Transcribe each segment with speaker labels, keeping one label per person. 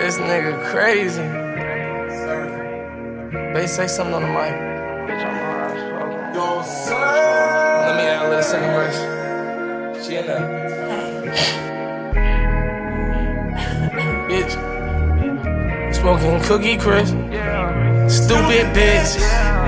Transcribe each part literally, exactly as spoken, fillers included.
Speaker 1: this nigga crazy. Bass, say something on the mic. Bitch, I'm high as fuck. Yo, sir. Let me add a little second verse. She in there. Bitch. Smoking Cookie Crisp. Stupid bitch.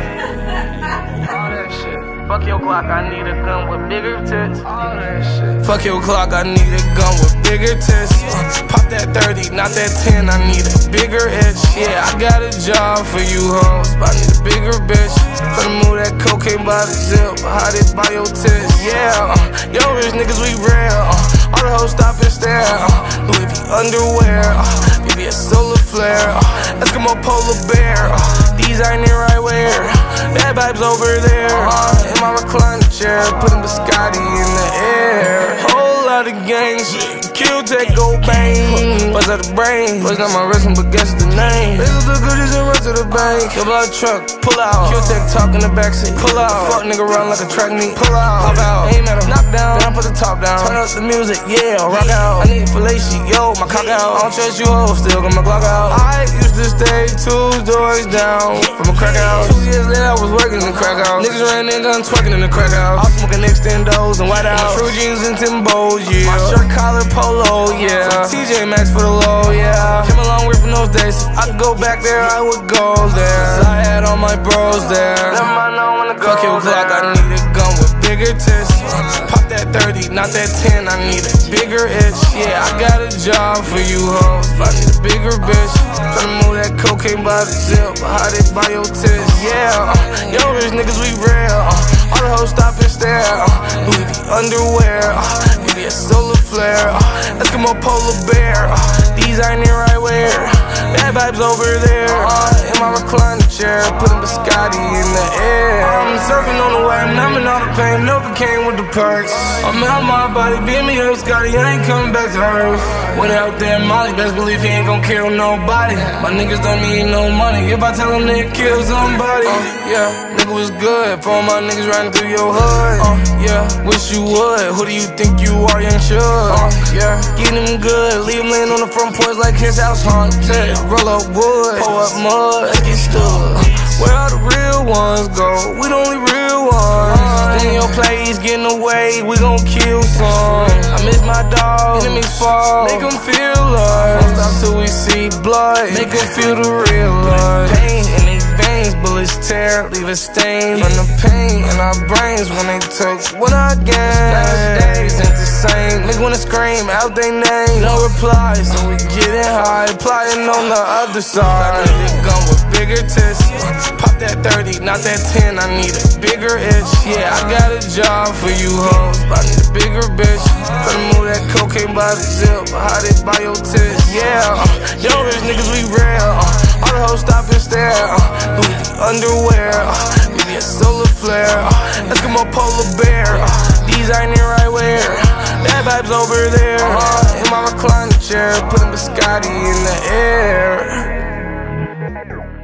Speaker 1: All that shit. Fuck your Glock, I need a gun with bigger tits. All that shit. Fuck your Glock, I need a gun with bigger tits. Pop that thirty, not that ten, I need a bigger itch. Yeah, I got a job for you hoes, but I need a bigger bitch. Tryna move that cocaine by the zip, hide it by your tits. Yeah, uh, yo rich niggas, we rare. Uh, all the hoes stop and stare. Uh, Louis V underwear, uh, B B S solar flare. Uh, Eskimo polar bear. Uh, these ain't it right where. Bad vibes over there. Uh, in my recliner chair, putting biscotti in the air. Whole lot of gang shit. Kill, take, go bang. Buzz out the brain. Buzz not my wrestling, but guess the name. Bitches the goodies and run to the bank. Double out truck, pull out. Kill, take, talk in the backseat. Pull out. Fuck nigga run like a track meet. Pull out. Pop out. Aim at him. Knock down. Then I put the top down. Turn up the music, yeah. Rock out. I need fellatio, yo. My cock out. I don't trust you, ho. Still got my Glock out. I used to stay two doors down from a crack house. Two years later, I was working in the crack house. Niggas ran in, done twerking in the crack house. I was smoking extendos and white out. True jeans and Timbos, yeah. My shirt collar polo, yeah. T J Maxx for the low, yeah. Came a long way from those days. If I could go back there, I would go there. Cause I had all my bros there. Never mind, I wanna go. Fuck your Glock, I need a gun with bigger tits. Pop that thirty, not that ten, I need a bigger itch. Yeah, I got a job for you hoes, but I need a bigger bitch. Tryna move that cocaine by the zip, hide it by your tits. Yeah, uh, yo rich niggas, we rare. Uh, all the hoes stop and stare. Uh, Louis V underwear. Uh, B B S solar flare. Uh, Eskimo polar bear. Uh, these ain't it right where. Bad vibes over there. Uh, in my recliner chair, putting biscotti in the air. I'm surfing on the wave, numbing all the pain, never came with the perks. I'm out my body, beat me up, Scotty, I ain't coming back to earth. Went out there, Molly, best believe he ain't gon' kill nobody. My niggas don't need no money, if I tell them they kill somebody. Uh, yeah, nigga was good, for all my niggas riding through your hood. Uh, yeah, wish you would, who do you think you are, young Suge? Uh, yeah, get him good, leave him laying on the front porch like his house haunted. Roll up wood, pour up mud, let's get stood. Where all the real ones go? We the only real ones. Then your plays getting away, we gon' kill some. I miss my dog, enemies fall, make them feel us. Won't stop till we see blood, make them feel the real love. Pain in these veins, bullets tear, leave a stain from the pain in our brains when they took what I gained. Days ain't the same, niggas wanna scream out they name, no reply, so we getting high, plotting on the other side. I need a gun with bigger tits. Pop that thirty, not that ten, I need a bigger itch. Yeah, I got a job for you hoes, but I need a bigger bitch. Tryna move that cocaine by the zip, hide it by your tits. Yeah, uh, yo rich niggas, we rare. Uh, all the hoes stop and stare. Uh, Louis V underwear, uh, B B S solar flare. Uh, Eskimo polar bear. Uh, these ain't it right where. Bad vibes over there. Uh, in my recliner chair, putting biscotti in the air.